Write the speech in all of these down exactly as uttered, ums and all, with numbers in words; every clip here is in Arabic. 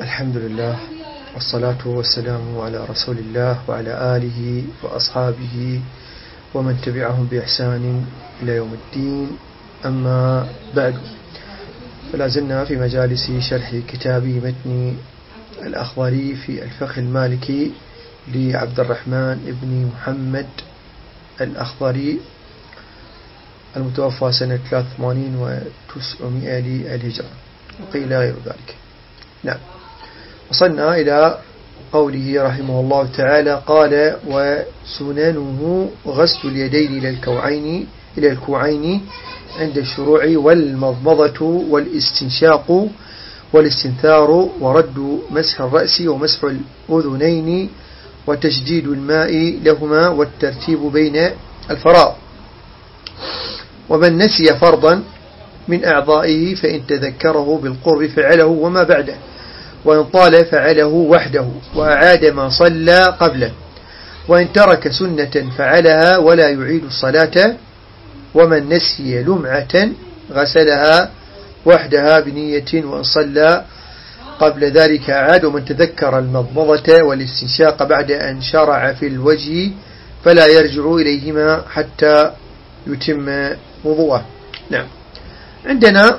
الحمد لله والصلاة والسلام على رسول الله وعلى آله وأصحابه ومن تبعهم بإحسان إلى يوم الدين. أما بعد، فلا زلنا في مجالس شرح كتاب متن الأخضري في الفقه المالكي لعبد الرحمن بن محمد الأخضري المتوفى سنة ثلاثة وثمانين وتسعمائة للهجرة وقيل غير ذلك. نعم، وصلنا إلى قوله رحمه الله تعالى: قال: وسننه غسل اليدين إلى الكوعين إلى الكوعين عند الشروع، والمضمضة والاستنشاق والاستنثار، ورد مسح الرأس ومسح الأذنين وتجديد الماء لهما والترتيب بين الفرائض. ومن نسي فرضا من أعضائه فإن تذكره بالقرب فعله وما بعده، وإن طال فعله وحده وأعاد ما صلى قبله، وإن ترك سنة فعلها ولا يعيد الصلاة. ومن نسي لمعة غسلها وحدها بنية وإن صلى قبل ذلك أعاد. ومن تذكر المضمضة والاستنشاق بعد أن شرع في الوجه فلا يرجع إليهما حتى يتم وضوءه. نعم، عندنا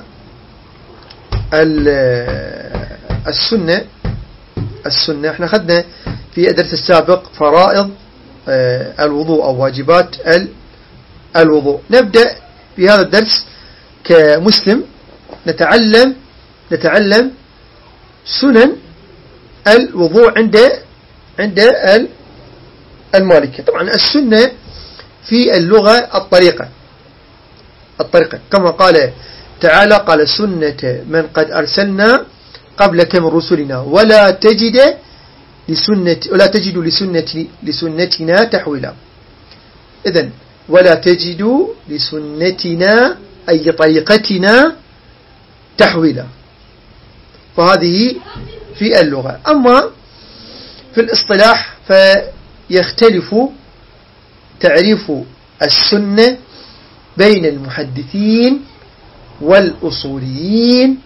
السنة السنة احنا أخذنا في الدرس السابق فرائض الوضوء أو واجبات الوضوء. نبدأ في هذا الدرس كمسلم نتعلم نتعلم سنن الوضوء عند عند المالكية. طبعا السنة في اللغة الطريقة الطريقة كما قال تعالى: قال: سنة من قد أرسلنا قبلك من رسلنا ولا تجد لسنة ولا تجد لسنة لسنتنا تحويلا. إذن ولا تجد لسنتنا أي طريقتنا تحويلا، فهذه في اللغة. أما في الاصطلاح فيختلف تعريف السنة بين المحدثين والأصوليين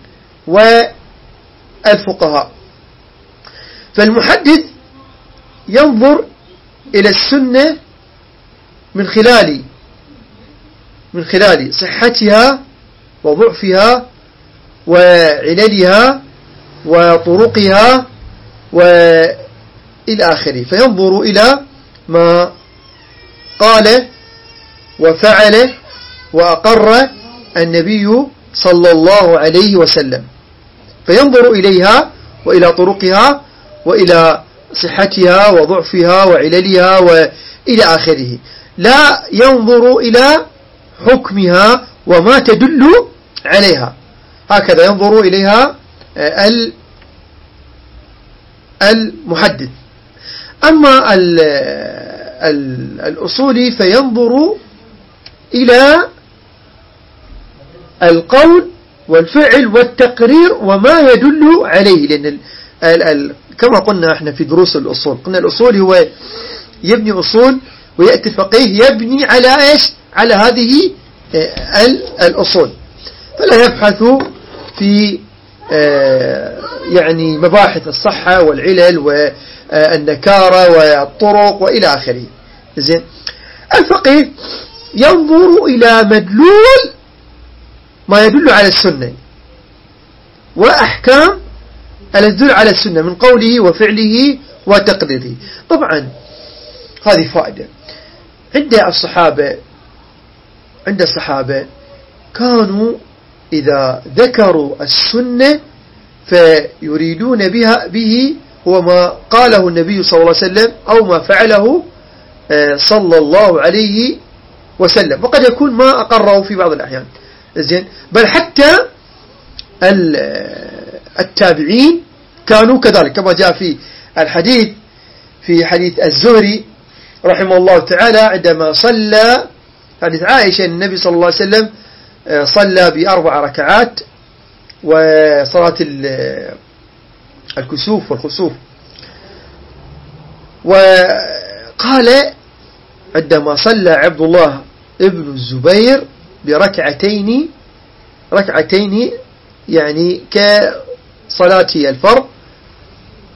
والفقهاء. فالمحدث ينظر إلى السنة من خلال من خلال صحتها وضعفها وعللها وطرقها وإلى آخره، فينظر إلى ما قال وفعل وأقر النبي صلى الله عليه وسلم، فينظر إليها وإلى طرقها وإلى صحتها وضعفها وعللها وإلى آخره، لا ينظر إلى حكمها وما تدل عليها. هكذا ينظر إليها المحدث. أما الأصولي فينظر إلى القول والفعل والتقرير وما يدل عليه، لأن ال ال كما قلنا احنا في دروس الأصول، قلنا الأصول هو يبني أصول ويأتي الفقيه يبني على إيش؟ على هذه الأصول، فلا يبحث في يعني مباحث الصحة والعلل والنكارة والطرق وإلى آخره. زين، الفقيه ينظر إلى مدلول ما يدل على السنة وأحكام التي تدل على السنة من قوله وفعله وتقريره. طبعا هذه فائدة عند الصحابة عند الصحابة كانوا إذا ذكروا السنة فيريدون بها به هو ما قاله النبي صلى الله عليه وسلم أو ما فعله صلى الله عليه وسلم، وقد يكون ما أقره في بعض الأحيان. زين، بل حتى التابعين كانوا كذلك، كما جاء في الحديث في حديث الزهري رحمه الله تعالى عندما صلى حديث عائشة النبي صلى الله عليه وسلم صلى بأربع ركعات وصلاة الكسوف والخسوف، وقال عندما صلى عبد الله ابن الزبير بركعتين ركعتين يعني كصلاة الفرض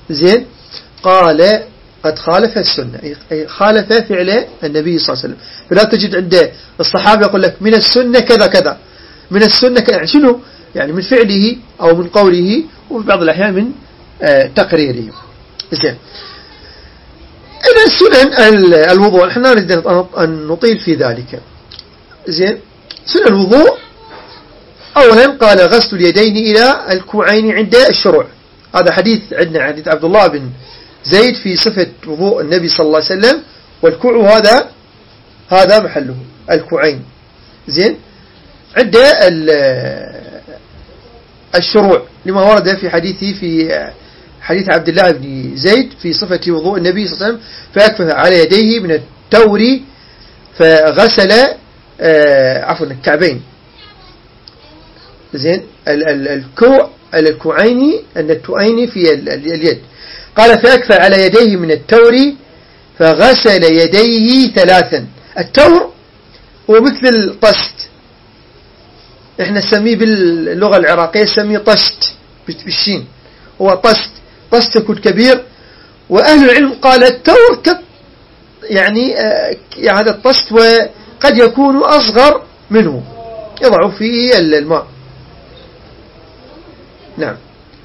زين قال قد خالف السنة، أي خالف فعل النبي صلى الله عليه وسلم. فلا تجد عند الصحابة يقول لك من السنة كذا كذا، من السنة كذا، يعني شنو؟ يعني من فعله أو من قوله، وفي بعض الأحيان من آه تقريره. زين إذا السنن الوضوء، نحن نريد أن نطيل في ذلك. زين سنن الوضوء أولا قال غسل اليدين إلى الكوعين عند الشروع. هذا حديث عندنا حديث عبد الله بن زيد في صفة وضوء النبي صلى الله عليه وسلم، والكوع هذا هذا محله الكوعين. زين عند الشروع لما ورد في حديثه في حديث عبد الله بن زيد في صفة وضوء النبي صلى الله عليه وسلم، فأكفى على يديه من التور فغسل آه عفوا الكعبين. زين الكوع الكوعين النتوين في اليد. قال فأكفى على يديه من التور فغسل يديه ثلاثا. التور هو مثل الطست، احنا نسميه باللغة العراقية نسميه طست بالشين، هو طست، طست يكون كبير. وأهل العلم قال التور يعني هذا يعني الطست وقد يكون أصغر منه يضع فيه الماء. نعم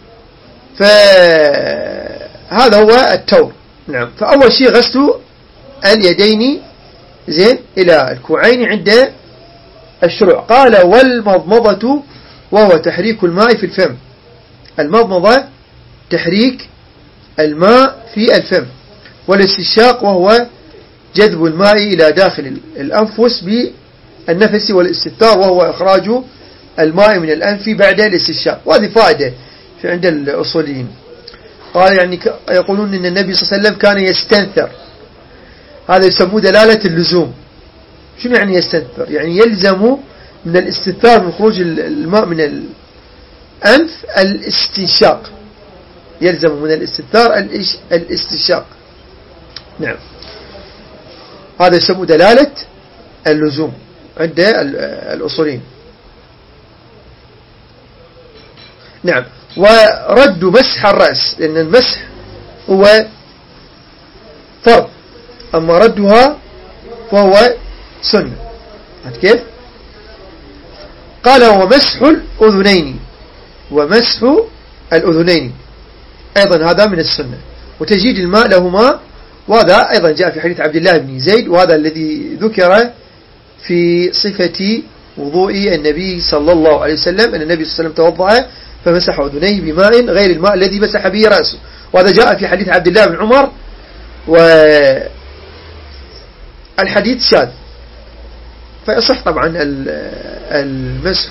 فهذا هو التور. نعم فأول شيء غسل اليدين زين إلى الكوعين عند الشروع. قال والمضمضة وهو تحريك الماء في الفم. المضمضة تحريك الماء في الفم، والاستنشاق وهو جذب الماء إلى داخل الأنفس بالنفس، والاستنثار وهو إخراج الماء من الأنف بعد الاستنشاق. وهذه فائدة في عند الأصوليين. قال يعني يقولون إن النبي صلى الله عليه وسلم كان يستنثر، هذا يسموه دلالة اللزوم. شنو يعني يستنثر؟ يعني يلزم من الاستنثار من خروج الماء من الأنف الاستنشاق، يلزم من الاستنثار الاستنشاق. نعم هذا يسموه دلالة اللزوم عند الأصوليين. نعم ورد مسح الرأس، لأن المسح هو فرض، أما ردها فهو سنة. كيف؟ قال ومسح الأذنين، ومسح الأذنين أيضا هذا من السنة، وتجديد الماء لهما، وهذا أيضا جاء في حديث عبد الله بن زيد، وهذا الذي ذكر في صفة وضوء النبي صلى الله عليه وسلم، أن النبي صلى الله عليه وسلم توضأ فمسح أذنيه بماء غير الماء الذي مسح به رأسه، وهذا جاء في حديث عبد الله بن عمر، والحديث شاذ، فيصح طبعا المسح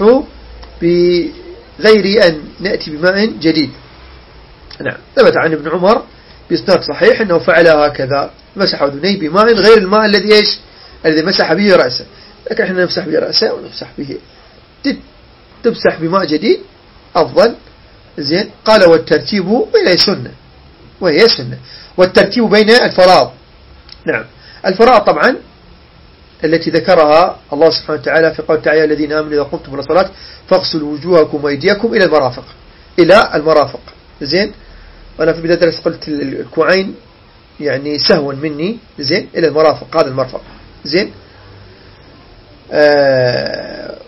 بغير أن نأتي بماء جديد. نعم ثبت عن ابن عمر بإسناد صحيح أنه فعل هكذا، مسح أذنيه بماء غير الماء الذي إيش الذي مسح به رأسه. لكن احنا نمسح به رأسه ونمسح به، تمسح بماء جديد أفضل. زين قال والترتيب وهي سنة، وهي سنة والترتيب بين الفرائض. نعم الفرائض طبعا التي ذكرها الله سبحانه وتعالى في قول تعالى الذين آمنوا إذا قمتم إلى الصلاة فاغسلوا وجوهكم وأيديكم إلى المرافق، إلى المرافق. زين وأنا في بداية الدرس قلت الكوعين يعني سهوا مني. زين إلى المرافق، هذا المرفق. زين آه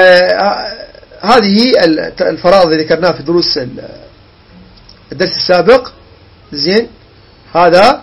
وهذه الفرائض اللي ذكرناها في دروس الدرس السابق. زين هذا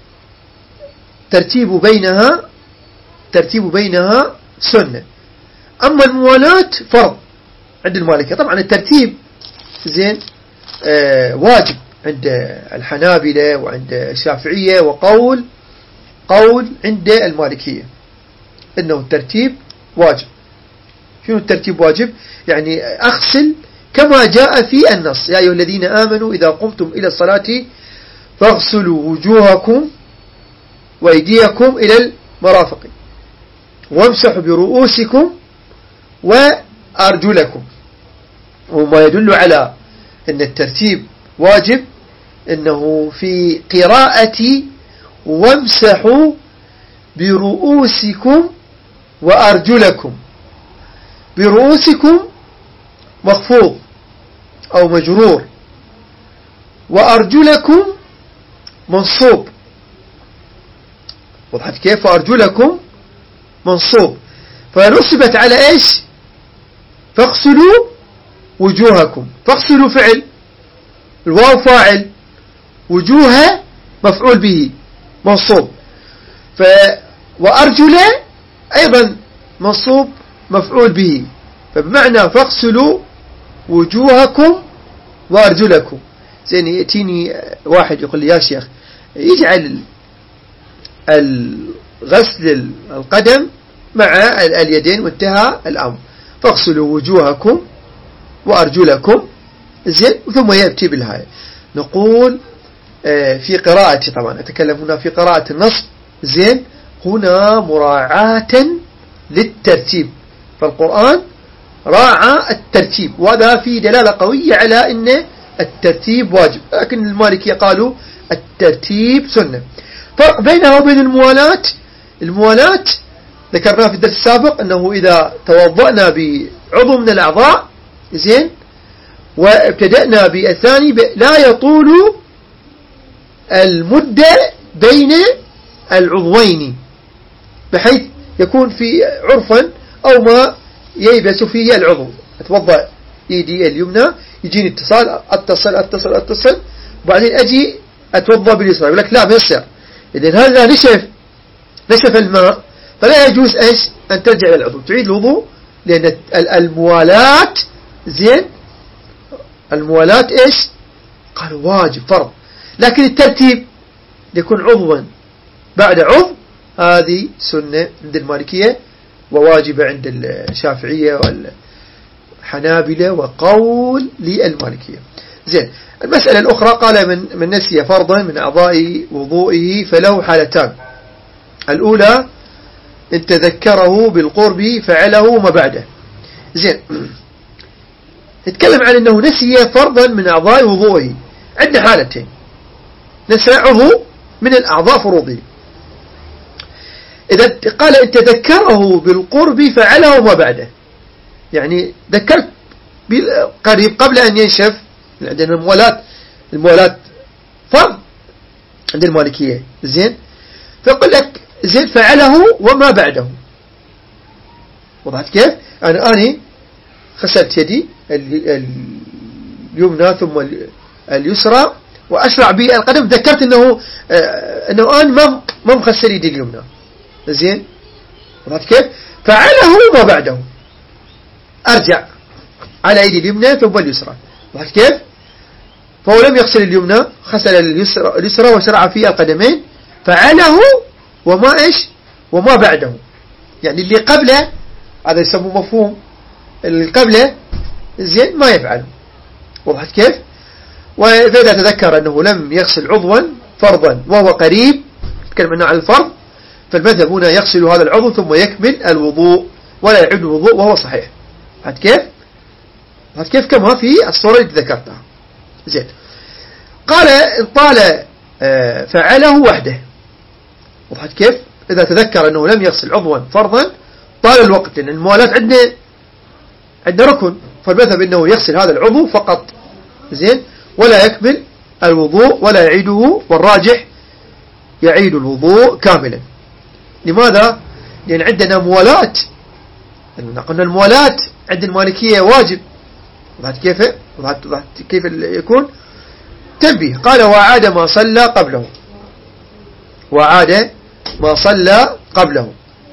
ترتيب بينها ترتيب بينها سنة، أما الموالاة فرض عند المالكية. طبعا الترتيب زين آه واجب عند الحنابلة وعند الشافعية، وقول قول عند المالكية إنه الترتيب واجب. شنو الترتيب واجب؟ يعني أغسل كما جاء في النص، يا أيها الذين آمنوا إذا قمتم إلى الصلاة فاغسلوا وجوهكم وأيديكم إلى المرافق وامسحوا برؤوسكم وأرجلكم. وما يدل على أن الترتيب واجب أنه في قراءة وامسحوا برؤوسكم وأرجلكم، برؤوسكم مخفوض أو مجرور، وأرجلكم منصوب. وضحت كيف؟ وأرجلكم منصوب، فنصبت على إيش؟ فاغسلوا وجوهكم. فاغسلوا فعل، الواو فاعل، وجوه مفعول به منصوب. ف وأرجل أيضا منصوب مفعول به، فبمعنى فاغسلوا وجوهكم وأرجلكم. زين يأتيني واحد يقول لي يا شيخ يجعل الغسل القدم مع اليدين وانتهى الأمر، فاغسلوا وجوهكم وأرجلكم. زين ثم يأتي بالهاي. نقول في قراءة، طبعا أتكلم هنا في قراءة النصب. زين هنا مراعاة للترتيب، فالقرآن راعى الترتيب، وهذا في دلالة قوية على أن الترتيب واجب، لكن المالكية قالوا الترتيب سنة. فرق بينها وبين الموالاة، الموالاة ذكرناه في الدرس السابق أنه إذا توضأنا بعضو من الأعضاء زين وابتدأنا بالثاني لا يطول المدة بين العضوين، بحيث يكون في عرفا أو ما ييبس فيه العضو. أتوضأ إيدي اليمنى يجيني اتصال أتصل أتصل أتصل وبعدين أجي أتوضأ باليسرى، يقول لك لا ما يصير، إذن هذا نشف نشف الماء فلا يجوز إيش أن ترجع للعضو تعيد الوضوء، لأن الموالاة زين الموالاة إيش قالوا واجب فرض، لكن الترتيب يكون عضوا بعد عضو هذه سنة عند المالكية وواجبة عند الشافعية والحنابلة وقول للمالكية. زين المسألة الأخرى قال من, من نسي فرضا من أعضاء وضوئه فله حالتان. الأولى إن تذكره بالقرب فعله ما بعده. زين نتكلم عن أنه نسي فرضا من أعضاء وضوئه، عندنا حالتين، نسي عضو من الأعضاء فروضه. إذا قال إن تذكره بالقرب فعله ما بعده، يعني ذكرت قريب قبل أن ينشف، عندنا الموالات الموالات فرض عند المالكية. زين فيقول لك زين فعله وما بعده. وضحت كيف؟ أنا أني غسلت يدي اليمنى ثم اليسرى وأشرع بالقدم، ذكرت أنه أنه أنا ما ما مغسل يدي اليمنى. زين وضحت كيف؟ فعله ما بعده، أرجع على يدي اليمنى ثم اليسرى. وضحت كيف؟ فهو لم يغسل اليمنى، غسل اليسرى اليسرى وشرع في القدمين، فعله وما إيش وما بعده، يعني اللي قبله هذا يسموه مفهوم اللي قبله زين ما يفعل. وضحت كيف؟ وإذا تذكر أنه لم يغسل عضوا فرضا وهو قريب، نتكلم عنه عن الفرض، فالمذهب هنا يغسل هذا العضو ثم يكمل الوضوء ولا يعيد الوضوء وهو صحيح. وضحت كيف؟ وضحت كيف كما في الصورة اللي ذكرتها. زين قال طال فعله وحده. وضحت كيف؟ إذا تذكر أنه لم يغسل عضوا فرضا طال الوقت، لأن الموالاة عندنا عندنا ركن، فالمذهب أنه يغسل هذا العضو فقط. زين ولا يكمل الوضوء ولا يعيده، والراجح يعيد الوضوء كاملا. لماذا؟ لأن عندنا موالاة، قلنا الموالاة عند المالكية واجب. وضحت كيف؟ وضحت كيف يكون؟ تنبيه قال وعاد ما صلى قبله، وعاد ما صلى قبله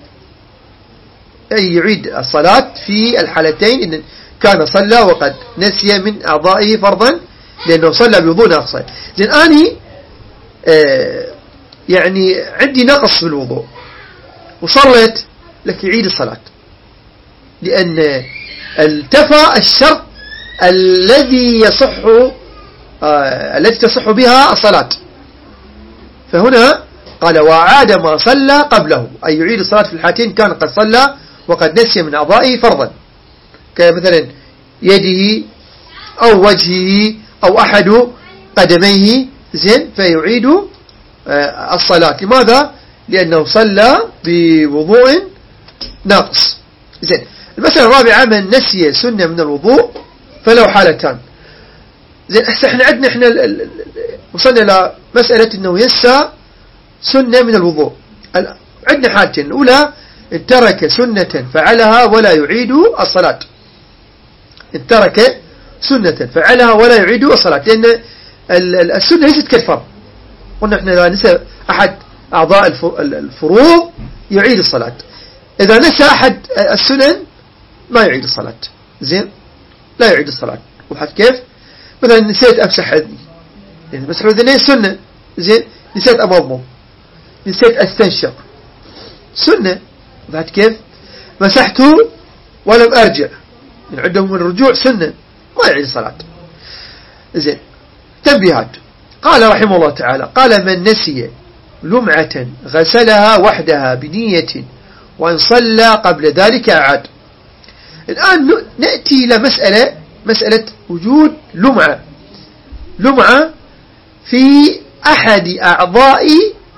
أي يعيد الصلاة في الحالتين، إن كان صلى وقد نسي من أعضائه فرضا لأنه صلى بوضوء ناقص. زين أني آه يعني عندي نقص في الوضوء وصليت لك يعيد الصلاة، لأن التفى الشرط الذي يصح آه التي تصح بها الصلاة. فهنا قال وعاد ما صلى قبله، أي يعيد الصلاة في الحالتين كان قد صلى وقد نسي من أعضائه فرضا، كمثلا يده أو وجهه أو أحد قدميه. زين فيعيد آه الصلاة. لماذا؟ لأنه صلى بوضوء ناقص. زين المسألة الرابعة من نسي سنة من الوضوء فله حالتان. زين هسه احنا عندنا احنا وصلنا إلى مسألة أنه ينسى سنة من الوضوء. عندنا حالتين، الأولى إن ترك سنة فعلها ولا يعيد الصلاة، إن ترك سنة فعلها ولا يعيد الصلاة، لأن السنة ليست كالفرض. قلنا احنا إذا نسى أحد أعضاء الفروض يعيد الصلاة، إذا نسى أحد السنن ما يعيد الصلاة. زين لا يعيد الصلاة. وحد كيف؟ مثلا نسيت أمسح أذني، يعني مسح أذني سنة. زين نسيت أمضمض، نسيت أستنشق سنة. بعد كيف؟ مسحته ولم أرجع، يعني عندهم من الرجوع سنة، ما يعيد الصلاة. زين تنبيهات. قال رحمه الله تعالى: قال: من نسي لمعة غسلها وحدها بنية وإن صلى قبل ذلك أعاد. الآن نأتي إلى مسألة مسألة وجود لمعة لمعة في أحد أعضاء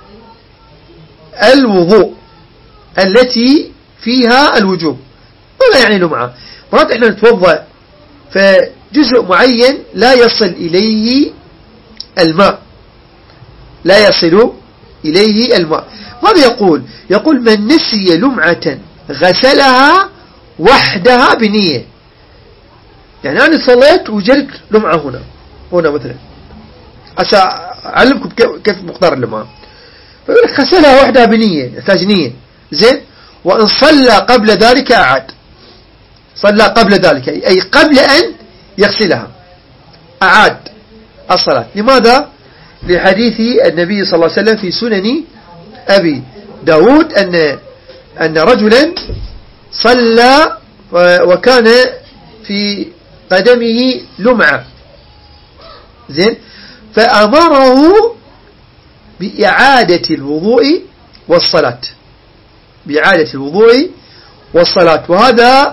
الوضوء التي فيها الوجوب. ماذا يعني لمعة؟ مرات احنا نتوضأ فجزء معين لا يصل إليه الماء، لا يصل إليه الماء. ماذا يقول؟ يقول: من نسي لمعة غسلها وحدها بنية. يعني أنا صليت وجدت لمعة هنا هنا مثلا، أعلمكم كيف مقدار اللمعة. فيقول لك غسلها وحدها بنية، يحتاج نية. زين وإن صلى قبل ذلك أعاد. صلى قبل ذلك أي قبل أن يغسلها أعاد الصلاة. لماذا؟ لحديث النبي صلى الله عليه وسلم في سنن أبي داود أن أن رجلا صلى وكان في قدمه لمعة. زين فأمره بإعادة الوضوء والصلاة، بإعادة الوضوء والصلاة. وهذا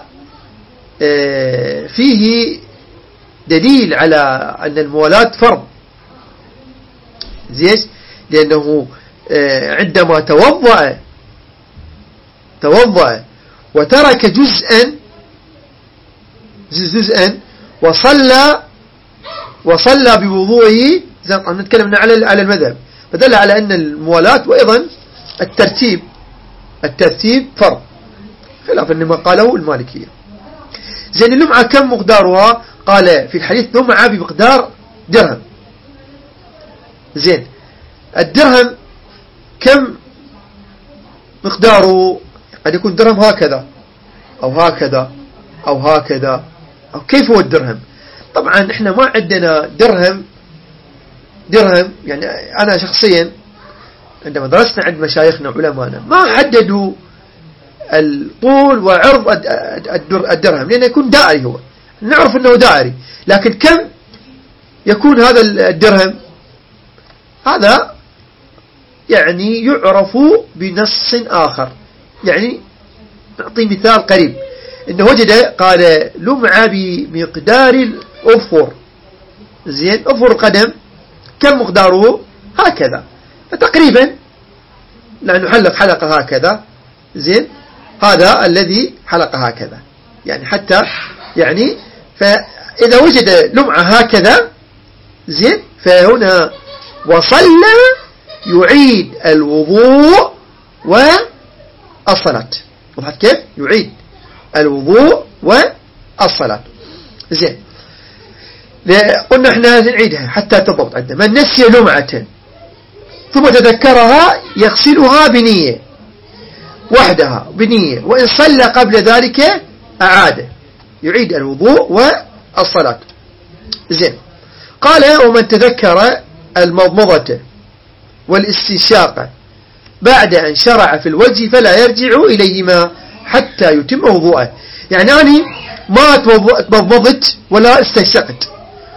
فيه دليل على أن الموالاة فرض. زين لأنه عندما توضأ توضأ وترك جزءا جزءا وصلى وصلى بوضوئه، زين نتكلم على على المذهب، فدل على أن الموالاة وأيضا الترتيب الترتيب فرض، خلاف ما قاله المالكية. زين اللمعة كم مقدارها؟ قال في الحديث: لمعة بمقدار درهم. زين الدرهم كم مقداره؟ قد يكون درهم هكذا أو هكذا أو هكذا أو كيف هو الدرهم؟ طبعا احنا ما عندنا درهم درهم يعني أنا شخصيا عندما درسنا عند مشايخنا وعلمانا ما حددوا الطول وعرض الدرهم، لأنه يكون دائري، هو نعرف أنه دائري، لكن كم يكون هذا الدرهم؟ هذا يعني يعرف بنص آخر. يعني نعطي مثال قريب، إنه وجد قال لمعة بمقدار الأظفر. زين أظفر القدم كم مقداره؟ هكذا، فتقريبا لأنه حلق حلقة هكذا. زين هذا الذي حلق هكذا، يعني حتى يعني فإذا وجد لمعة هكذا زين فهنا وصلى يعيد الوضوء والصلاة. وهذا كيف يعيد الوضوء والصلاة. زين قلنا احنا نعيدها حتى تضبط عندنا. من نسي لمعة ثم تذكرها يغسلها بنية وحدها بنية وإن صلى قبل ذلك أعاد، يعيد الوضوء والصلاة. زين قال: ومن تذكر المضمضة والاستنشاق بعد أن شرع في الوجه فلا يرجع إليهما حتى يتم وضوءه. يعني أنا ما تمضمضت ولا استنشقت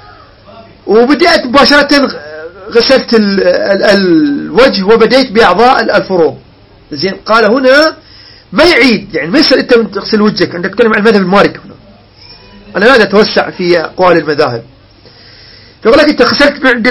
وبدأت مباشرة غسلت ال ال الوجه وبدأت بأعضاء الفروض. زين قال هنا ما يعيد، يعني ما يصير أنت تغسل وجهك. أنت تتكلم عن المذهب المالكي هنا، أنا لا أتوسع في أقوال المذاهب. يقول لك أنت غسلت عند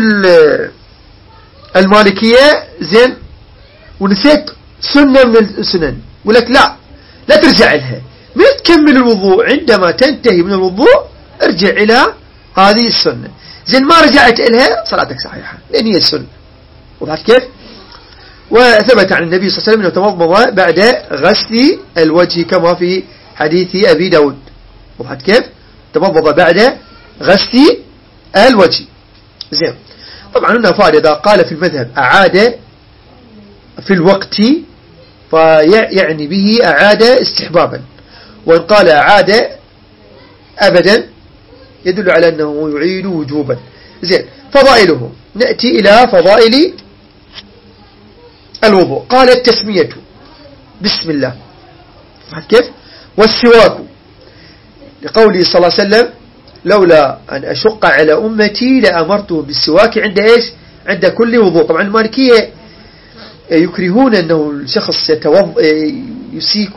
المالكية زين ونسيت سنة من السنن، يقول لك لا لا ترجع لها، ما تكمل الوضوء، عندما تنتهي من الوضوء ارجع إلى هذه السنة. زين ما رجعت إلها صلاتك صحيحة لأن هي السنة. وضحت كيف؟ وثبت عن النبي صلى الله عليه وسلم أنه تمضمض بعد غسل الوجه كما في حديث أبي داود. وضحت كيف؟ تمضمض بعد غسل الوجه. زين. طبعا هنا فائدة، قال في المذهب أعاد في الوقت فيعني به أعاد استحبابا، وإن قال أعاد أبدا يدل على أنه يعيد وجوبا. زين. فضائله، نأتي إلى فضائل الوضوء. قال التسمية بسم الله كيف؟ والسواك لقوله صلى الله عليه وسلم لولا أن أشق على أمتي لأمرته بالسواك عند إيش؟ عند كل وضوء. طبعا المالكية يكرهون أنه الشخص يتوض يسيك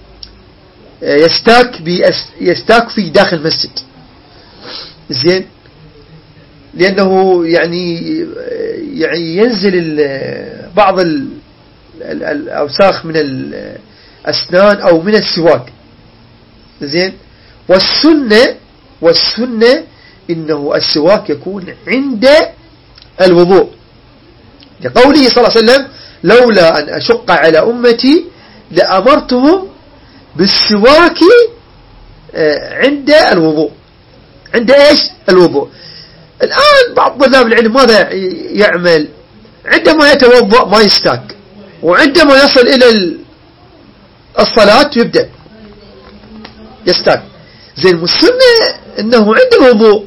يستاك يستاك في داخل المسجد. زين. لأنه يعني يعني ينزل بعض الأوساخ من الأسنان أو من السواك. زين. والسنة والسنة إنه السواك يكون عند الوضوء لقوله صلى الله عليه وسلم لولا أن أشق على أمتي لأمرتهم بالسواك عند الوضوء. عند إيش؟ الوضوء. الآن بعض طلاب العلم ماذا يعمل؟ عندما يتوضأ ما يستاك، وعندما يصل إلى الصلاة يبدأ يستاك. زين. السنة أنه عند الوضوء.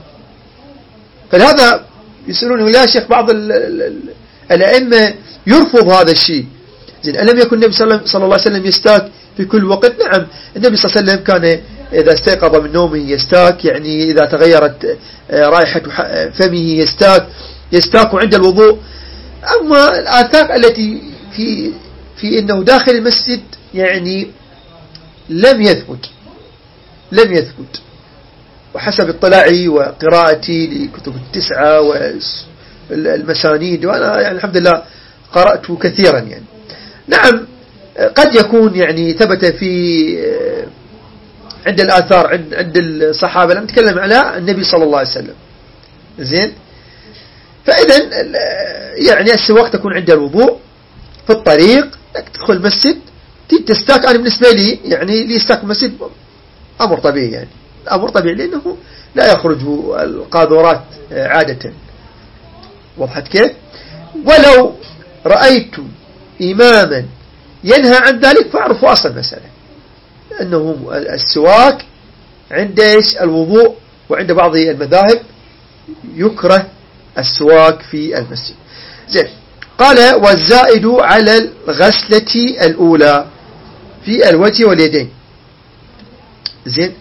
فلهذا يسألونه يا شيخ بعض الأئمة يرفض هذا الشيء. زين. ألم يكن النبي صلى الله عليه وسلم يستاك في كل وقت؟ نعم، النبي صلى الله عليه وسلم كان إذا استيقظ من نومه يستاك، يعني إذا تغيرت رائحة فمه يستاك يستاك عند الوضوء. أما الآثار التي في في إنه داخل المسجد يعني لم يثبت لم يثبت وحسب اطلاعي وقراءتي لكتب التسعة والمسانيد، وأنا يعني الحمد لله قرأت كثيرا يعني. نعم قد يكون يعني ثبت في عند الآثار عند عند الصحابة، لم نتكلم على النبي صلى الله عليه وسلم. زين. فإذا يعني السواك تكون عند الوضوء في الطريق، تدخل المسجد تستاك. أنا بالنسبة لي يعني لي استاك المسجد أمر طبيعي، يعني أمر طبيعي لأنه لا يخرج القاذورات عادة. وضحت كيف؟ ولو رأيت إماما ينهى عن ذلك فأعرف أصل المسألة أنه السواك عند الوضوء، وعند بعض المذاهب يكره السواك في المسجد. زين. قال والزائد على الغسلة الأولى في الوجه واليدين. زين.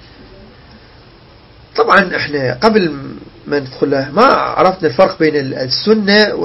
طبعا احنا قبل ما ندخل ما عرفنا الفرق بين السنة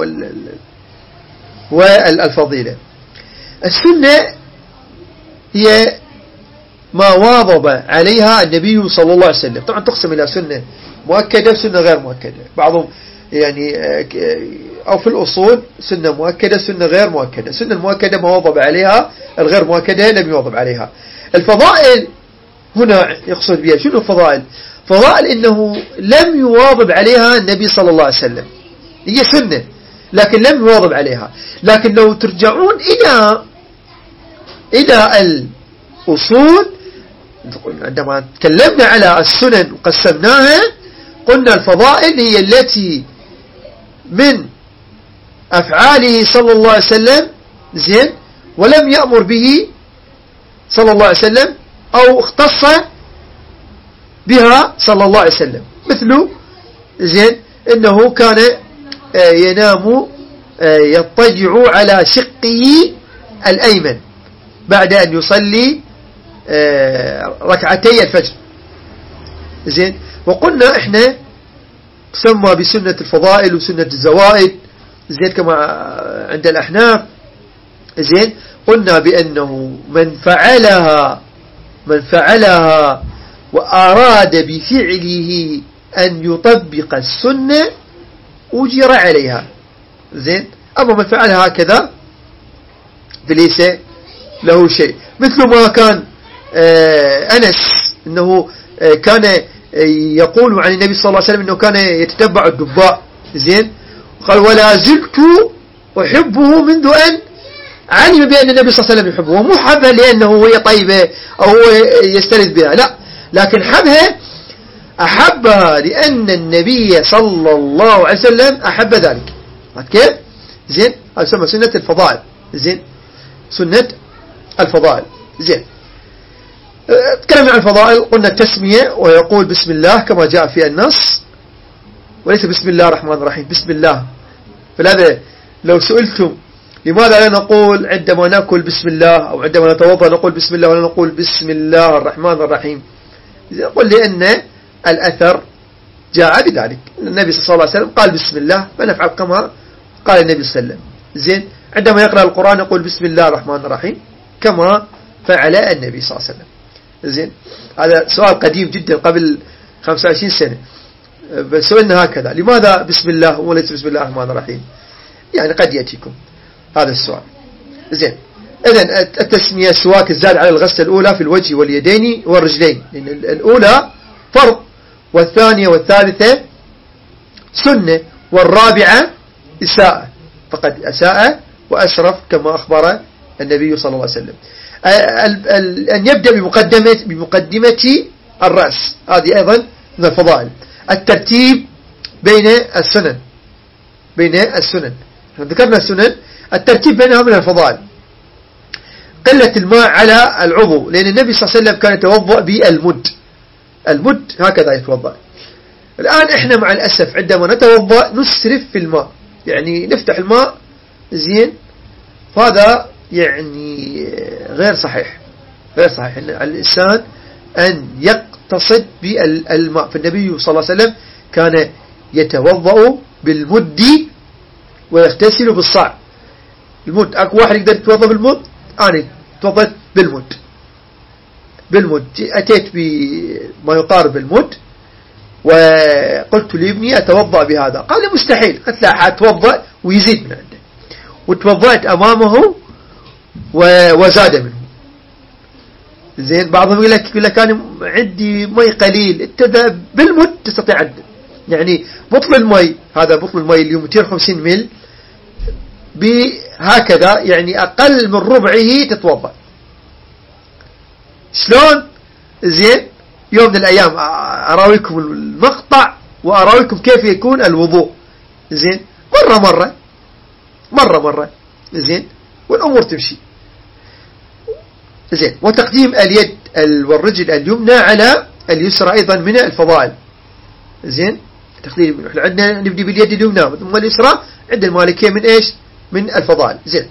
والفضيلة. السنة هي ما واظب عليها النبي صلى الله عليه وسلم. طبعا تقسم إلى سنة مؤكدة وسنة غير مؤكدة. بعضهم يعني أو في الأصول سنة مؤكدة سنة غير مؤكدة. سنة المؤكدة ما واظب عليها، الغير مؤكدة لم يواظب عليها. الفضائل هنا يقصد بها شنو الفضائل؟ فضائل إنه لم يواظب عليها النبي صلى الله عليه وسلم، هي سنة لكن لم يواظب عليها. لكن لو ترجعون إلى إلى الأصول عندما تكلمنا على السنن وقسمناها قلنا الفضائل هي التي من أفعاله صلى الله عليه وسلم. زين. ولم يأمر به صلى الله عليه وسلم أو اختص بها صلى الله عليه وسلم، مثل زين إنه كان ينام يضطجع على شقه الأيمن بعد أن يصلي ركعتي الفجر. زين. وقلنا إحنا تسمى بسنة الفضائل وسنة الزوائد. زين. كما عند الأحناف. زين. قلنا بأنه من فعلها من فعلها وأراد بفعله أن يطبق السنة أجر عليها. زين. أما من فعلها هكذا فليس له شيء. مثل ما كان آه أنس أنه آه كان يقول عن النبي صلى الله عليه وسلم أنه كان يتتبع الدباء. زين. قال ولا زلت أحبه منذ أن علم بأن النبي صلى الله عليه وسلم يحبه، ومو حبها لأنه هي طيبة أو هو يستلذ بها، لا، لكن حبها أحبها لأن النبي صلى الله عليه وسلم أحب ذلك. كيف؟ زين. هذا يسمى سنة الفضائل. زين. سنة الفضائل. زين. تكلمنا عن الفضائل، قلنا التسمية ويقول بسم الله كما جاء في النص، وليس بسم الله الرحمن الرحيم، بسم الله. فلهذا لو سئلتم لماذا لا نقول عندما نأكل بسم الله أو عندما نتوضأ نقول بسم الله ولا نقول بسم الله الرحمن الرحيم، قل لأن الأثر جاء بذلك. النبي صلى الله عليه وسلم قال بسم الله، فنفعل كما قال النبي صلى الله عليه وسلم. زين. عندما يقرأ القرآن يقول بسم الله الرحمن الرحيم كما فعل النبي صلى الله عليه وسلم. زين. هذا سؤال قديم جدا قبل خمسة وعشرين سنة، سئلنا هكذا لماذا بسم الله وليس بسم الله الرحمن الرحيم، يعني قد يأتيكم هذا السؤال. زين. إذن التسمية سواك الزاد على الغسل الأولى في الوجه واليدين والرجلين، لأن الأولى فرض والثانية والثالثة سنة والرابعة إساءة، فقد أساء وأسرف كما أخبر النبي صلى الله عليه وسلم. أن يبدأ بمقدمة بمقدمة الرأس، هذه أيضا من الفضائل. الترتيب بين السنن، بين السنن ذكرنا السنن، الترتيب بينها من الفضائل. قلة الماء على العضو، لأن النبي صلى الله عليه وسلم كان يتوضأ بالمد، المد هكذا يتوضأ. الآن إحنا مع الأسف عندما نتوضأ نسرف في الماء، يعني نفتح الماء زين، فهذا يعني غير صحيح، غير صحيح. إن الإنسان أن يقتصد بالماء، فالنبي صلى الله عليه وسلم كان يتوضأ بالمد ويغتسل بالصاع. المد أكو واحد يقدر يتوضأ بالمد، أنا توضأت بالمد، بالمد أتيت بما يقارب المد وقلت لابني أتوضأ بهذا، قال لي مستحيل. قلت لا، أتوضأ ويزيد من عنده، وتوضأت أمامه وزاد منه. زين. بعضهم يقول لك يقول لك أنا عندي مي قليل، أنت بالمد تستطيع عد. يعني بطل المي، هذا بطل المي اللي هو مئتين وخمسين مل، بهكذا يعني أقل من ربعه تتوضأ. شلون؟ زين. يوم من الأيام أراويكم المقطع وأراويكم كيف يكون الوضوء. زين. مرة مرة مرة مرة زين، والأمور تمشي. زين. وتقديم اليد والرجل اليمنى على اليسرى أيضا من الفضائل. زين. تقديم، احنا عندنا نبدي باليد اليمنى ثم اليسرى، عند المالكية من ايش؟ من الفضائل. زين.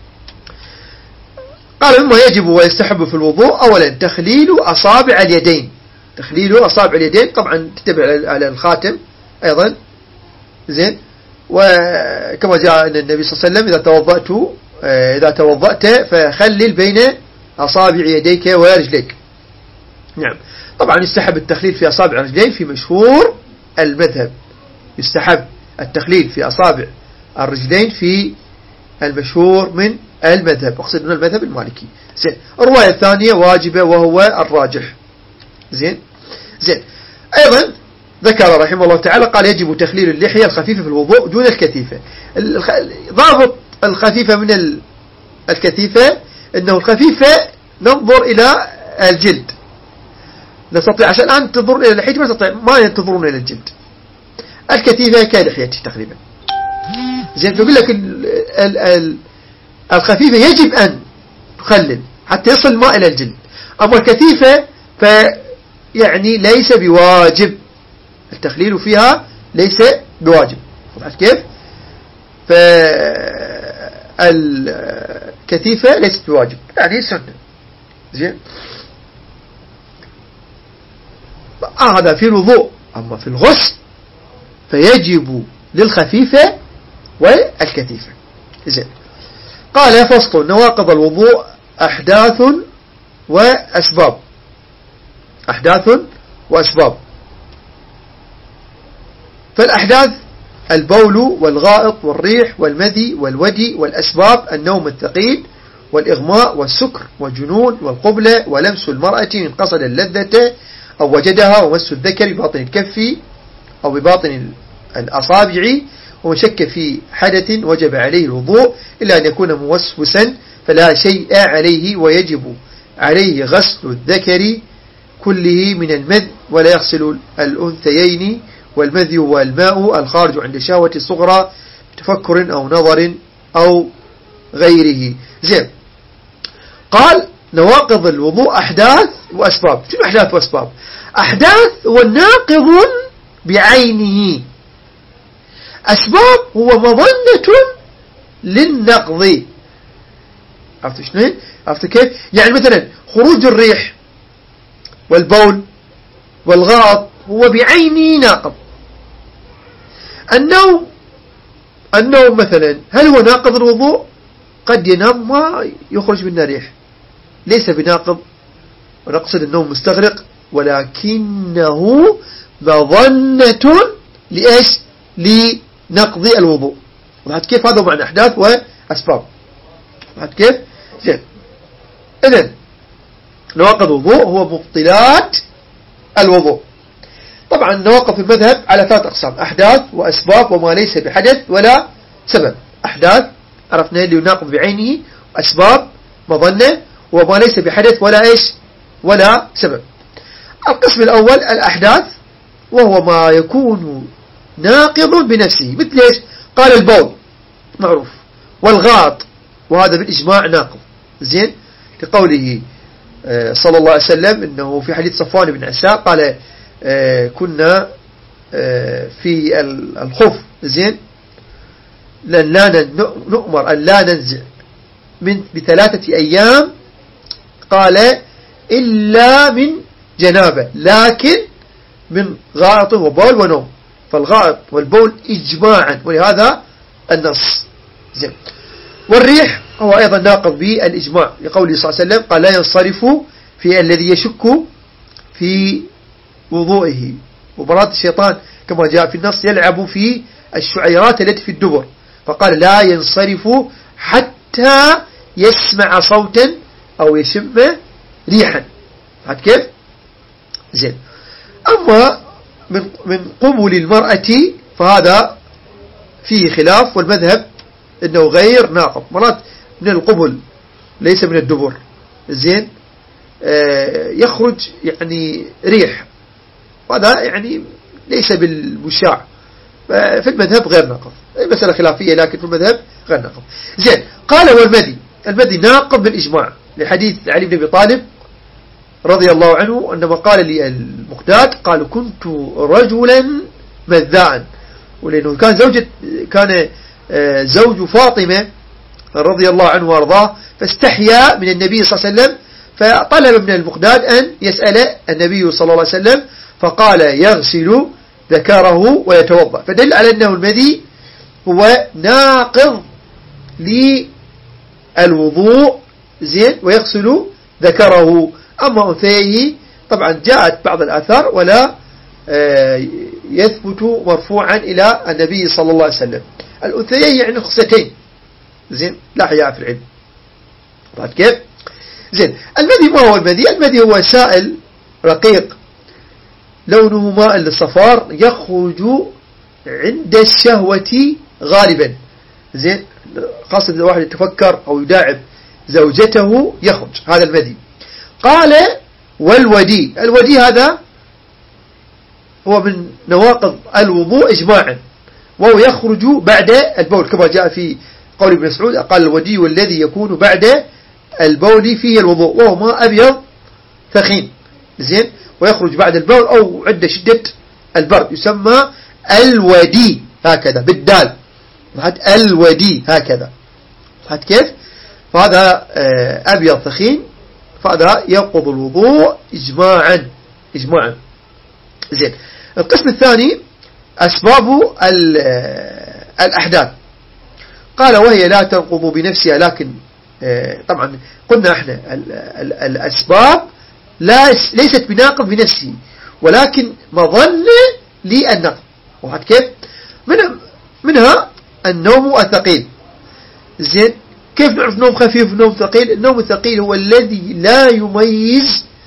قال مما يجب ويستحب في الوضوء، أولا تخليل أصابع اليدين، تخليل أصابع اليدين، طبعا تتبع على الخاتم أيضا. زين. وكما جاء أن النبي صلى الله عليه وسلم إذا توضأت إذا توضأت فخلل بين أصابع يديك ورجليك. نعم. طبعا يستحب التخليل في أصابع الرجلين في مشهور المذهب، يستحب التخليل في أصابع الرجلين في المشهور من المذهب، أقصد من المذهب المالكي. زين. الرواية الثانية واجبة وهو الراجح. زين. زين. أيضا ذكر رحمه الله تعالى قال يجب تخليل اللحية الخفيفة في الوضوء دون الكثيفة. ضابط الخفيفة من الكثيفة أنه الخفيفة ننظر إلى الجلد، نستطيع عشان الآن تنظرون إلى لحيتي ما نستطيع ما ينتظرون إلى الجلد. الكثيفة كلحيتي تقريبا. زين. فيقول لك ال ال ال الخفيفة يجب أن تخلل حتى يصل الماء إلى الجلد، أما الكثيفة فيعني ليس بواجب، التخليل فيها ليس بواجب. كيف؟ فالكثيفة ليست بواجب، يعني سنة. زين. آه هذا في الوضوء، أما في الغسل فيجب للخفيفة والكثيفة. زين. قال فصل نواقض الوضوء أحداث وأسباب. أحداث وأسباب. فالأحداث البول والغائط والريح والمذي والودي، والأسباب النوم الثقيل والإغماء والسكر والجنون والقبلة ولمس المرأة من قصد اللذة أو وجدها، ومس الذكر بباطن الكف أو بباطن الأصابع، ومن شك في حدث وجب عليه الوضوء إلا أن يكون موسوسا فلا شيء عليه، ويجب عليه غسل الذكر كله من المذ، ولا يغسل الأنثيين، والمذي والماء الخارج عند شهوة الصغرى بتفكر أو نظر أو غيره. زين، قال نواقض الوضوء أحداث وأسباب. شنو أحداث وأسباب؟ أحداث هو ناقض بعينه، أسباب هو مظنة للنقض. عرفت شنو؟ عرفت كيف؟ يعني مثلا خروج الريح والبول والغائط هو بعينه ناقض. النوم النوم مثلا هل هو ناقض الوضوء؟ قد ينام ما يخرج منه ريح، ليس بناقض، ونقصد النوم مستغرق، ولكنه مظنة لإيش؟ لنقض الوضوء. وهذا كيف؟ هذا معنى أحداث وأسباب. وهذا كيف؟ زين، إذن نواقض الوضوء هو مبطلات الوضوء. طبعا نواقض المذهب على ثلاث أقسام: أحداث وأسباب وما ليس بحدث ولا سبب. أحداث عرفنا اللي يناقض بعينه، أسباب مظنة، وما ليس بحدث ولا إيش ولا سبب. القسم الأول الأحداث، وهو ما يكون ناقض بنفسه، مثل إيش؟ قال البول معروف، والغاط وهذا بالإجماع ناقض. زين، لقوله صلى الله عليه وسلم إنه في حديث صفوان بن عساء قال كنا في الخف، زين، لن لا نؤمر أن لا ننزع من بثلاثة أيام، قال إلا من جنابة، لكن من غائط وبول ونوم. فالغائط والبول إجماعا، ولهذا النص. زين، والريح هو أيضا ناقض بالإجماع، لقوله صلى الله عليه وسلم قال لا ينصرف في الذي يشك في وضوئه. وبرات الشيطان كما جاء في النص يلعب في الشعيرات التي في الدبر، فقال لا ينصرف حتى يسمع صوتا أو يشم ريحا. هذا كيف؟ زين، أما من من قبل المرأة فهذا فيه خلاف، والمذهب إنه غير ناقض. مرات من القبل ليس من الدبر، زين، آه يخرج يعني ريح، وهذا يعني ليس بالمشاع، في المذهب غير ناقض. مسألة خلافية لكن في المذهب غير ناقض. زين، قال والمذي، المذي ناقض بالإجماع، لحديث علي بن أبي طالب رضي الله عنه عندما قال لي المقداد قال كنت رجلا مذاعا، ولأنه كان زوجة كان زوج فاطمة رضي الله عنه وارضاه، فاستحيا من النبي صلى الله عليه وسلم، فطلب من المقداد أن يسأل النبي صلى الله عليه وسلم، فقال يغسل ذكره ويتوضأ، فدل على أنه المذي هو ناقض للوضوء. زين، ويغسل ذكره. أما أنثيه طبعا جاءت بعض الآثار ولا يثبت مرفوعا إلى النبي صلى الله عليه وسلم. الأنثيين يعني خصيتين، زين، لا حياء في العلم. بعد كيف؟ زين، المذي ما هو المذي؟ المذي هو سائل رقيق لونه ماء للصفار، يخرج عند الشهوة غالبا. زين، خاصة إذا واحد يتفكر أو يداعب زوجته يخرج، هذا المذي. قال والودي، الودي هذا هو من نواقض الوضوء إجماعا، وهو يخرج بعد البول كما جاء في قول ابن مسعود قال الودي والذي يكون بعد البول فيه الوضوء، وهو ماء أبيض ثخين. زين، ويخرج بعد البول أو عند شدة البرد، يسمى الودي هكذا بالدال، الودي هكذا. هذا كيف؟ فهذا أبيض ثخين، فهذا ينقض الوضوء إجماعا إجماعا. زين، القسم الثاني أسباب الأحداث، قال وهي لا تنقض بنفسها، لكن طبعا قلنا احنا الأسباب ليست بناقض بنفسه، ولكن مظنة للنقض. وهذا كيف؟ منها, منها النوم الثقيل. زين، كيف نعرف نوم خفيف ونوم ثقيل؟ النوم الثقيل هو الذي لا يميز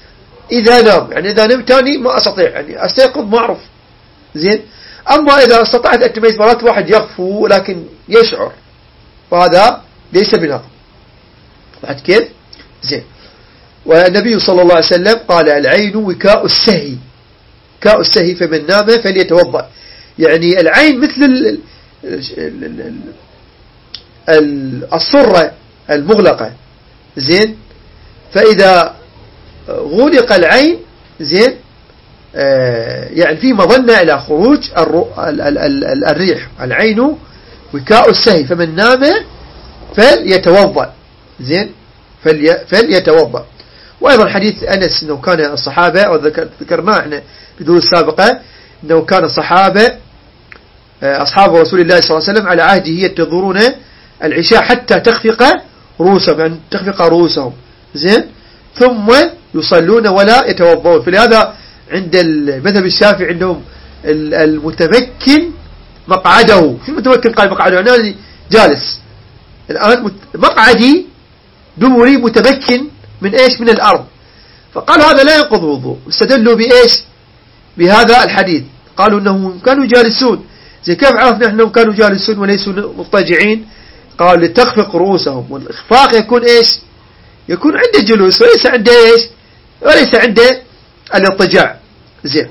إذا نام، يعني إذا نمت تاني ما أستطيع، يعني أستيقظ ما أعرف. زين. أما إذا استطعت أن تميز مرات واحد يغفو لكن يشعر، فهذا ليس بناقض. بعد كيف؟ زين. والنبي صلى الله عليه وسلم قال العين وكاء السهي، وكاء السهي فمن نام فليتوضأ. يعني العين مثل ال ال ال الصرة المغلقة. زين. فإذا غلق العين، زين، آه يعني في مظنة إلى خروج ال ال ال الريح. العين وكاء السهي فمن نام فليتوضأ. زين. فلي فليتوضأ. وأيضا حديث أنس أنه كان الصحابة، وذكرناه احنا في الدروس السابقة، أنه كان الصحابة أصحاب رسول الله صلى الله عليه وسلم على عهده ينتظرون العشاء حتى تخفق رؤوسهم، يعني تخفق رؤوسهم. زين. ثم يصلون ولا يتوضؤون. فلهذا عند المذهب الشافعي عندهم المتمكن مقعده. شو المتمكن؟ قال مقعده يعني جالس. الآن مقعدي دوري متمكن من إيش؟ من الأرض. فقال هذا لا ينقض وضوء. استدلوا بإيش؟ بهذا الحديث. قالوا أنهم كانوا جالسون. زي كيف عرفنا أنهم كانوا جالسون وليسوا مضطجعين؟ قال لتخفق رؤوسهم. والإخفاق يكون إيش؟ يكون عنده جلوس وليس عنده إيش؟ وليس عنده الاضطجاع. زين.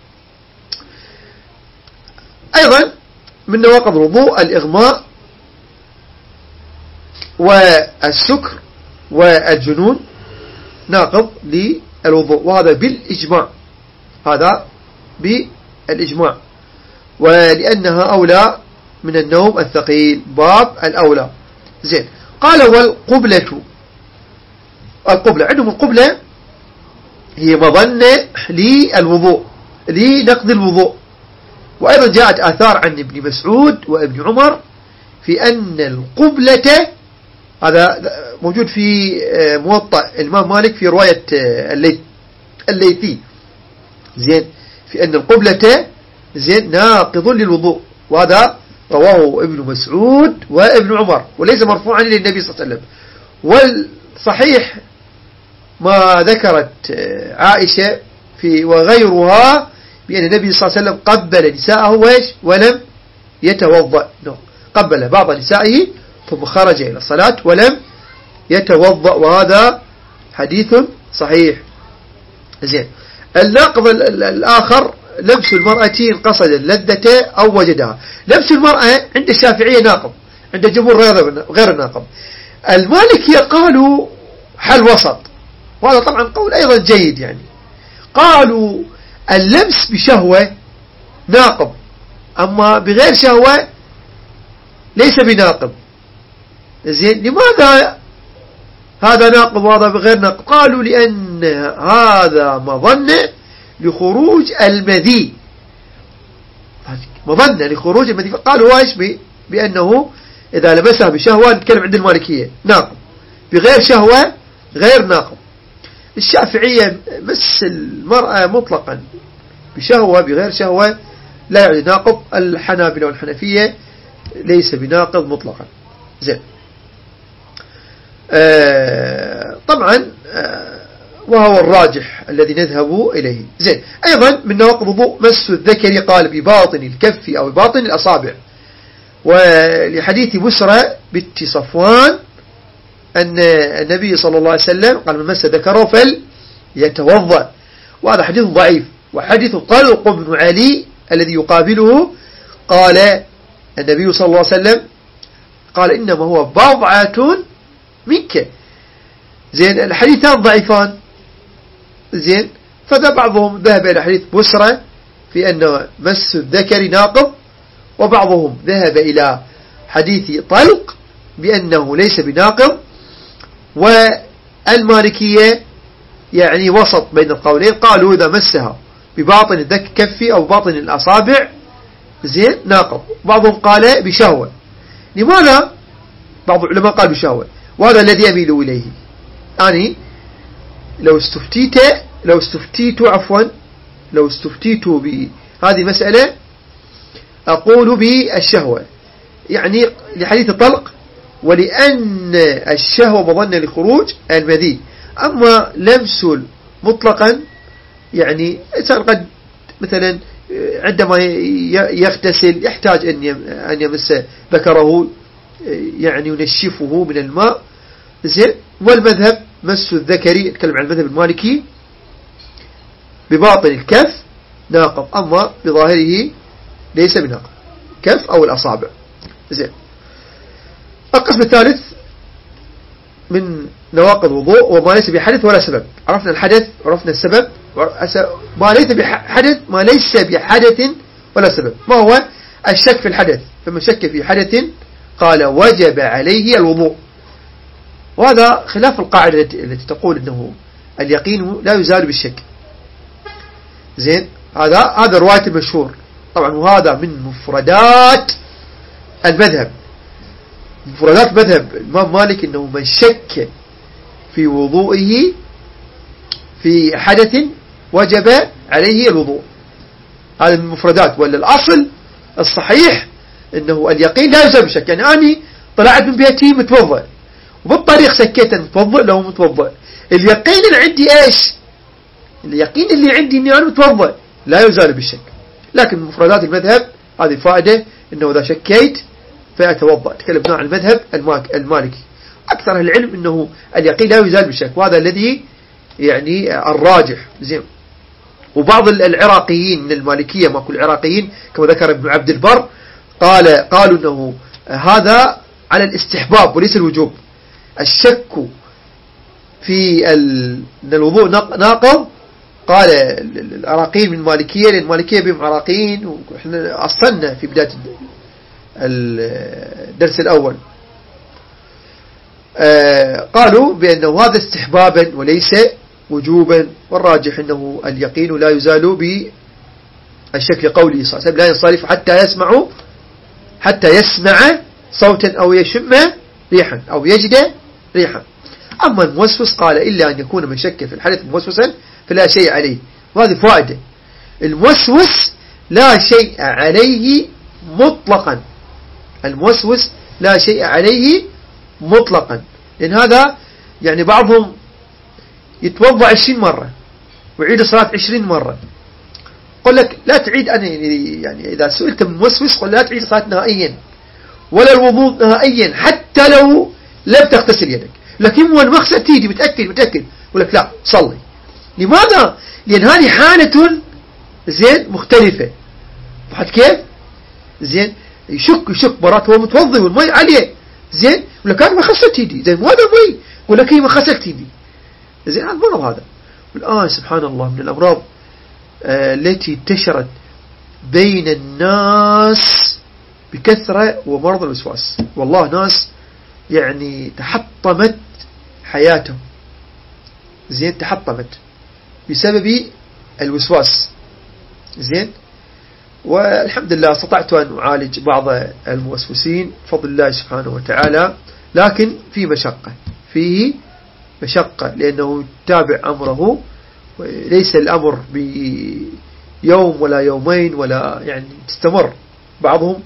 أيضا من نواقض الوضوء الإغماء والسكر والجنون ناقض للوضوء، وهذا بالإجماع، هذا بالإجماع، ولأنها أولى من النوم الثقيل، باب الأولى. زين. قال والقبلة، القبلة عندهم القبلة هي مظنة للوضوء، لنقض الوضوء. وأيضا جاءت آثار عن ابن مسعود وابن عمر في أن القبلة، هذا موجود في موطأ الإمام مالك في رواية الليثي، زين، في أن القبلة زين ناقض للوضوء، وهذا رواه ابن مسعود وابن عمر وليس مرفوعا للنبي صلى الله عليه وسلم. والصحيح ما ذكرت عائشة في وغيرها بأن النبي صلى الله عليه وسلم قبل نساءه وإيش ولم يتوضأ. قبل بعض نسائه ثم خرج إلى الصلاة ولم يتوضأ، وهذا حديث صحيح. زين. الناقض الآخر لمس المرأة إن قصد اللذة أو وجدها. لمس المرأة عند الشافعية ناقض، عند الجمهور غير ناقض. المالكية قالوا حل وسط، وهذا طبعا قول أيضا جيد. يعني قالوا اللمس بشهوة ناقض، أما بغير شهوة ليس بناقض. زين. لماذا هذا ناقض وهذا بغير ناقض؟ قالوا لأن هذا مظنة لخروج المذي، مظنة لخروج المذي. فقالوا ايش بأنه إذا لمسها بشهوة، نتكلم عند المالكية، ناقض، بغير شهوة غير ناقض. الشافعية مس المرأة مطلقا بشهوة بغير شهوة لا يعني ناقض. الحنابلة والحنفية ليس بناقض مطلقا. زين. آه طبعا آه وهو الراجح الذي نذهب إليه. زين. أيضا من نواقض الوضوء مس الذكر، قال بباطن الكف أو بباطن الأصابع، ولحديث بسرى بنت صفوان أن النبي صلى الله عليه وسلم قال من مس ذكره فليتوضأ، وهذا حديث ضعيف. وحديث طلق بن علي الذي يقابله قال النبي صلى الله عليه وسلم قال إنما هو بضعة منك. زين. الحديثان ضعيفان. زين. فذا بعضهم ذهب إلى حديث بسرى في أن مس الذكر ناقض، وبعضهم ذهب إلى حديث طلق بأنه ليس بناقض. والمالكية يعني وسط بين القولين، قالوا إذا مسها بباطن الذك كفي أو باطن الأصابع زين ناقض. بعضهم قال بشهوة. لماذا؟ بعض العلماء قال بشهوة، وهذا الذي أميل إليه. يعني لو استفتيت لو استفتيت عفوا لو استفتيت بهذه المسألة أقول بالشهوة، يعني لحديث الطلق، ولأن الشهوة مظنة لخروج المذي. أما لمس مطلقا يعني إنسان قد مثلا عندما يغتسل يحتاج أن يمس ذكره يعني ينشفه من الماء زين. والمذهب مس الذكري، نتكلم عن المذهب المالكي، بباطن الكف ناقض، أما بظاهره ليس بناقض، كف أو الأصابع زين. القسم الثالث من نواقض الوضوء وما ليس بحدث ولا سبب. عرفنا الحدث، عرفنا السبب. ما ليس بحدث ما ليس بحدث ولا سبب. ما هو الشك في الحدث؟ فمن شك في حدث قال وجب عليه الوضوء، وهذا خلاف القاعدة التي تقول أنه اليقين لا يزال بالشك زين. هذا هذا رواية المشهور طبعا، وهذا من مفردات المذهب، مفردات مذهب الإمام مالك أنه من شك في وضوئه في حدث وجب عليه الوضوء. هذا من المفردات. ولا الأصل الصحيح أنه اليقين لا يزال بالشك. يعني أنا طلعت من بيتي متوضئ وبالطريق سكيت متوضئ لو متوضئ، اليقين اللي عندي إيش؟ اليقين اللي عندي أني أنا متوضئ لا يزال بالشك. لكن مفردات المذهب هذه فائدة أنه إذا شكيت فأتوضأ. تكلمنا عن المذهب المالكي. أكثر العلم أنه اليقين لا يزال بالشك، وهذا الذي يعني الراجح زين. وبعض العراقيين من المالكية، ما كل العراقيين كما ذكر ابن عبد البر، قال قالوا أنه هذا على الاستحباب وليس الوجوب. الشك في أن الوضوء ناقض، قال العراقيين من المالكية، لأن المالكية بهم عراقيين، وإحنا أصلنا في بداية الدرس الأول قالوا بأنه هذا استحبابا وليس وجوبا، والراجح أنه اليقين لا يزال بالشك لقوله صلى الله عليه وسلم لا ينصرف حتى يسمع حتى يسمع صوتا أو يشم ريحا أو يجد ريحا. أما الموسوس قال إلا أن يكون من شك في الحدث موسوسا فلا شيء عليه. وهذه فائدة، الموسوس لا شيء عليه مطلقا، الموسوس لا شيء عليه مطلقا. لأن هذا يعني بعضهم يتوضع عشرين مرة ويعيد الصلاة عشرين مرة. قل لك لا تعيد، أنا يعني إذا سئلت من موسوس قل لا تعيد الصلاة نهائيا ولا الوضوء نهائيا حتى لو لم تغتسل يدك، لكن هو المغسل تيجي متأكد متأكد يقول لك لا صلي. لماذا؟ لأن هذه حالة زين مختلفة. فحد كيف زين يشك يشك مرات هو متوضي والمي عليه زين يقول لك أنا ما غسلت يدي زين مو هذا مي، يقول لك هي ما غسلت يدي زين. هذا مرض هذا. والآن سبحان الله من الأمراض آه التي انتشرت بين الناس بكثرة ومرض الوسواس. والله ناس يعني تحطمت حياتهم زين، تحطمت بسبب الوسواس زين. والحمد لله استطعت أن أعالج بعض الموسوسين بفضل الله سبحانه وتعالى، لكن في مشقة، فيه مشقة لأنه تابع أمره، وليس الأمر بيوم ولا يومين ولا يعني تستمر. بعضهم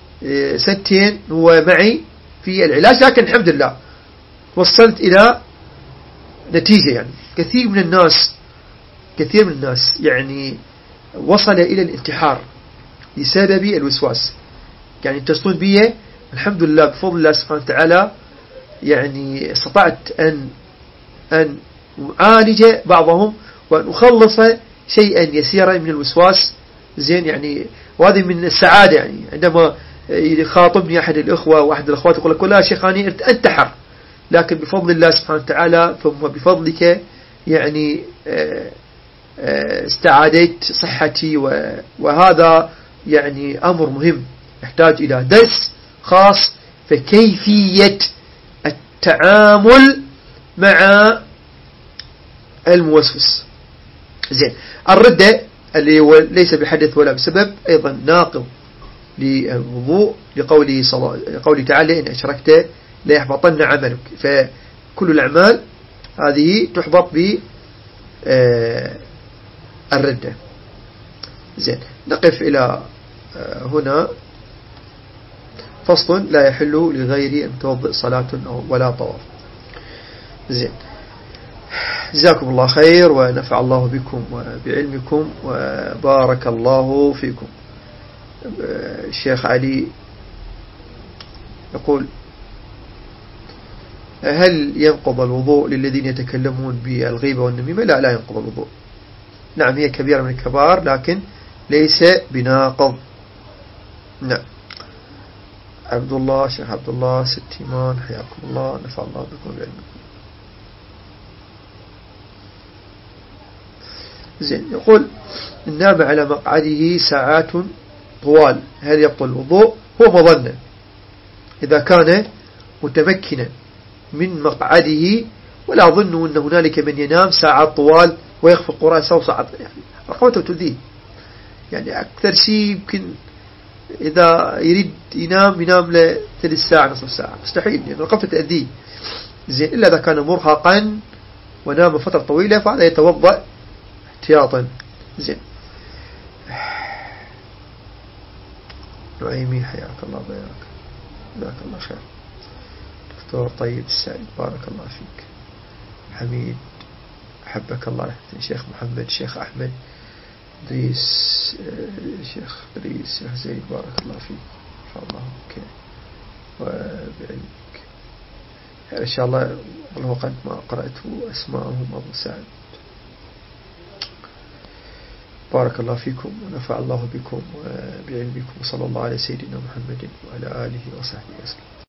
سنتين هو معي في العلاج، لكن الحمد لله وصلت إلى نتيجة. يعني كثير من الناس كثير من الناس يعني وصل إلى الانتحار بسبب الوسواس. يعني اتصلون بي الحمد لله بفضل الله سبحانه وتعالى، يعني استطعت أن أن أعالج بعضهم وأن أخلص شيئا يسيرا من الوسواس زين. يعني وهذه من السعادة. يعني عندما يخاطبني أحد الإخوة وأحد الأخوات يقول لك لا شيخ أنا أنتحر، لكن بفضل الله سبحانه وتعالى ثم بفضلك يعني استعادت صحتي، وهذا يعني أمر مهم يحتاج إلى درس خاص في كيفية التعامل مع الموسوس زين. الردة اللي هو ليس بحدث ولا بسبب أيضا ناقض للوضوء لقوله صلى قوله تعالى إن أشركت لا يحبطن عملك. فكل الأعمال هذه تحبط ب الردة زين. نقف إلى هنا. فصل لا يحل لغير أن توضئ صلاة ولا طواف زين. جزاكم الله خير ونفع الله بكم وبعلمكم وبارك الله فيكم. الشيخ علي يقول: هل ينقض الوضوء للذين يتكلمون بالغيبة والنميمة؟ لا، لا ينقض الوضوء. نعم، هي كبيرة من الكبار لكن ليس بناقض. نعم. عبد الله، شيخ عبد الله ستيمان، حياكم الله، نفع الله بكم بعلمكم. زين. يقول: النام على مقعده ساعات طوال، هل يبطل الوضوء؟ هو مظنة إذا كان متمكنا من مقعده، ولا أظن أن هنالك من ينام ساعات طوال ويخفق رأسه ساعات، يعني رقمته تؤذيه، يعني أكثر شيء يمكن إذا يريد ينام ينام لثلث ساعة نصف ساعة، مستحيل، يعني رقبته تأذيه. زين. إلا إذا كان مرهقا ونام فترة طويلة فهذا يتوضأ احتياطا. زين. نعيمي، حياك الله، بياك، جزاك الله خير. دكتور طيب السعيد، بارك الله فيك. حميد، حبك الله. شيخ محمد، شيخ أحمد، إدريس، شيخ إدريس، شيخ زيد، بارك الله فيك، إن شاء الله بك وبعلمك. يعني إن شاء الله والله قد ما قرأت أسماءهم أبو سعد. بارك الله فيكم ونفع الله بكم وبعلمكم، وصلى الله على سيدنا محمد وعلى آله وصحبه وسلم.